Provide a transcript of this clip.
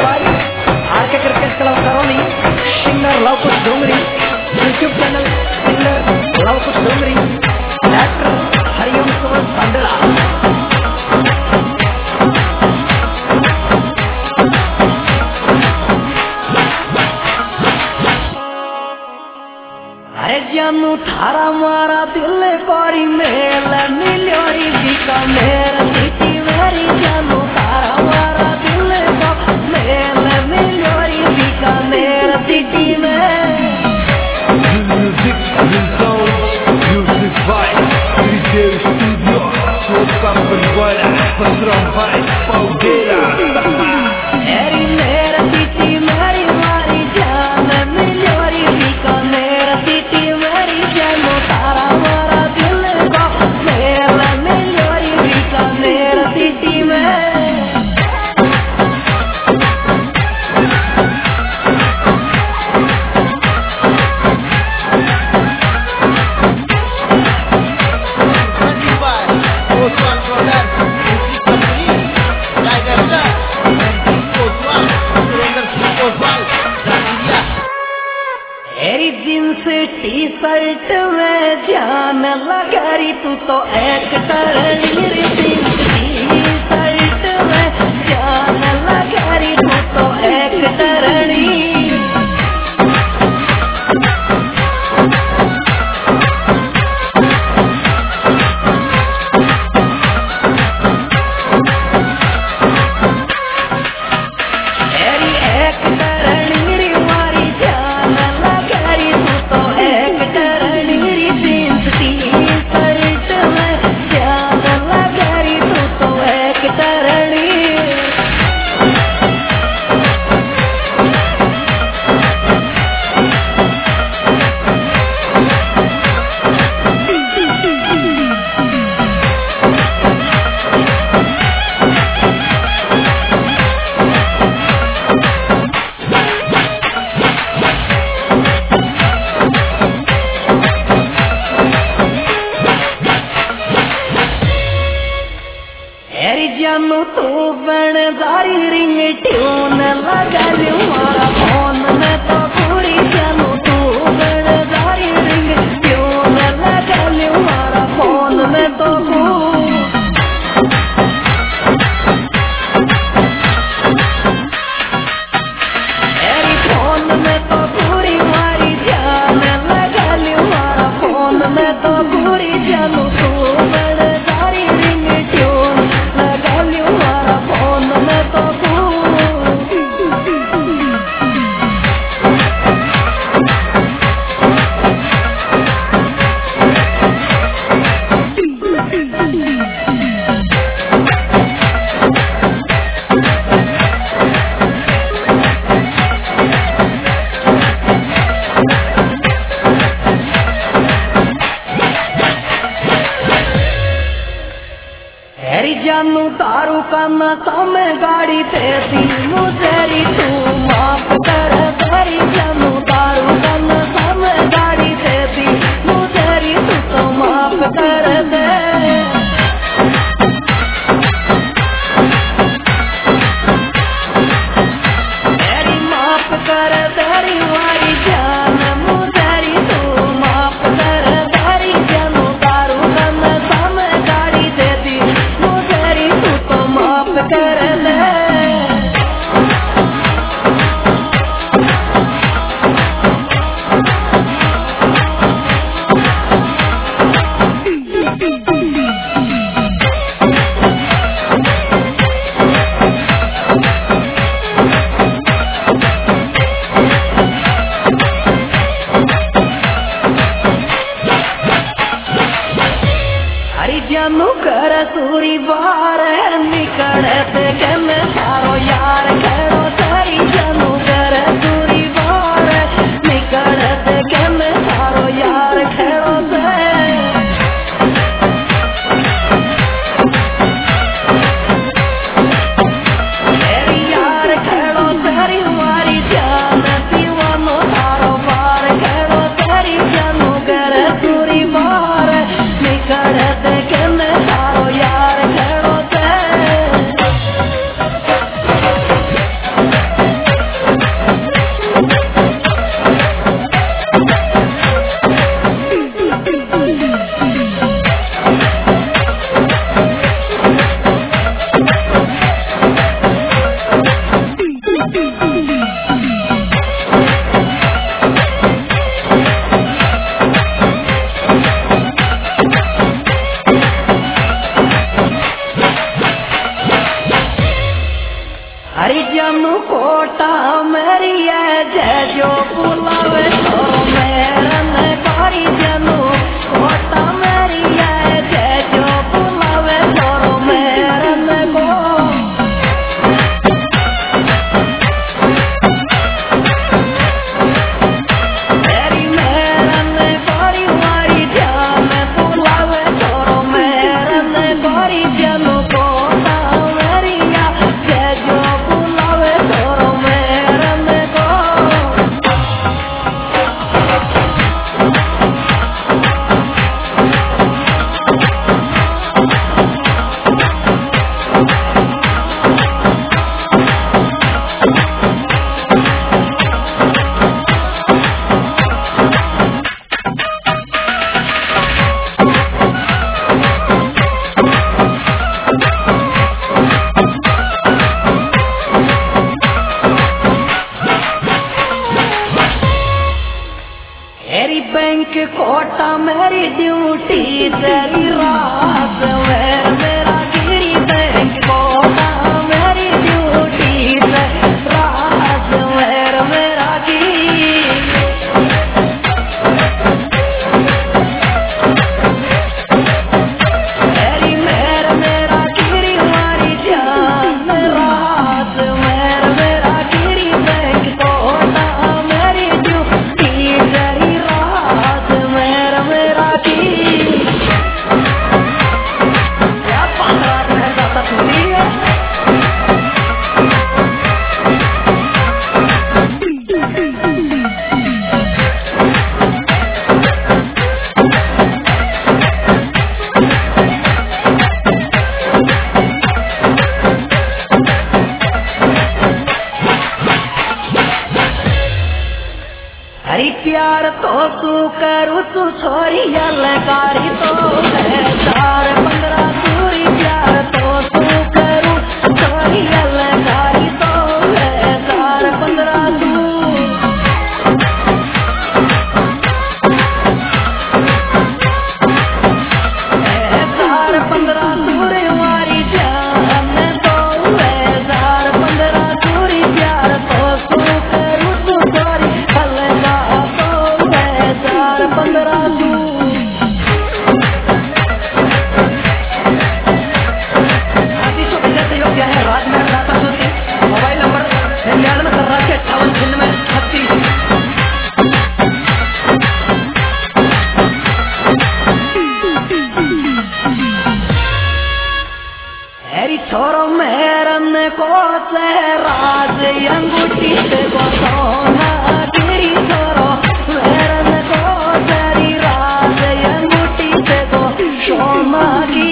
by RK Cricket Club Karoli, singer Lavkush Dongri, YouTube channel singer Lavkush Dongri, actor Hariom Suman Bandala. अरे जानू थारा मारा दिल पारी मेल मिलोरी बिका मेरा सिटी मेरी जानू थारा मारा दिल का मेल मिलोरी बिका मेरा सिटी में Music vibe, DJ studio, toca perguarda, patrão vai, paudeira. मेरी मेरा सिटी मेरी मारी जान मिलोरी बिका मेरा सिटी मेरी जानू थारा मारा दिल का मेल मिलोरी बिका मेरा सिटी में तेरी जींस टी शर्ट में जान लगा रही तू तो एक्टर मेरी जींस टी शर्ट में जान लगा रही तू तो एक्टर जानू तू बनदारी रिंग ट्यून लगा लू मारा फोन में तो पूरी जानू तू बनदारी रिंग ट्यून लगा लू मारा फोन में तो मेरी फोन में तो पूरी मारी जान लगा लू मारा फोन में तो पूरी जानू तू बनदारी रिंग ट्यून जानू दारू का नशा में गाड़ी देती मुझेरी तू माफ कर तेरी जानू दारू का नशा में गाड़ी देती मुझेरी तू तो माफ कर दे तेरी माफ कर तेरी मारी जान मुझेरी तू माफ कर तेरी जानू दारू का नशा में गाड़ी देती माफ कर ले हरी जानू कोटा मेरी है जय जो बुलावे तो मेरन कारी जानू कोटा मेरी है जय जो बुलावे तो मेरन को मेरी मेरन कारी मारी जान बुलावे तो मेरन कारी जानू कोटा मेरी है जय जो बुलावे तो मेरन को मेरी बैंक कोटा मेरी ड्यूटी तेरी रात में मेरा गिरी बैंक कोटा मेरी ड्यूटी रात में मेरा गिरी मेरी मेरा गिरी मारी जान रात में मेरा गिरी बैंक कोटा मेरी ड्यूटी तेरी रात मेरा गिरी क्या 15 दिन जाता छुट्टी है हरी प्यार तो तू करू तू छोरी अलगारी तो है 4-15 दूरी प्यार तो तू करू छोरी अलगारी तो है 4-15 दूर है 4-15 दूरी हमारी जान तो है 4-15 दूरी प्यार तो तू करू तू छोरी अलगा तो है 4-15 दूर योग्य है राजमेर दाता सूची मोबाइल नंबर 99 हेरी छोरो मेरन को से राज अंगूठी से को सोना गिरी छोरो मेरन को तेरी राज अंगूठी से को सोना गिरी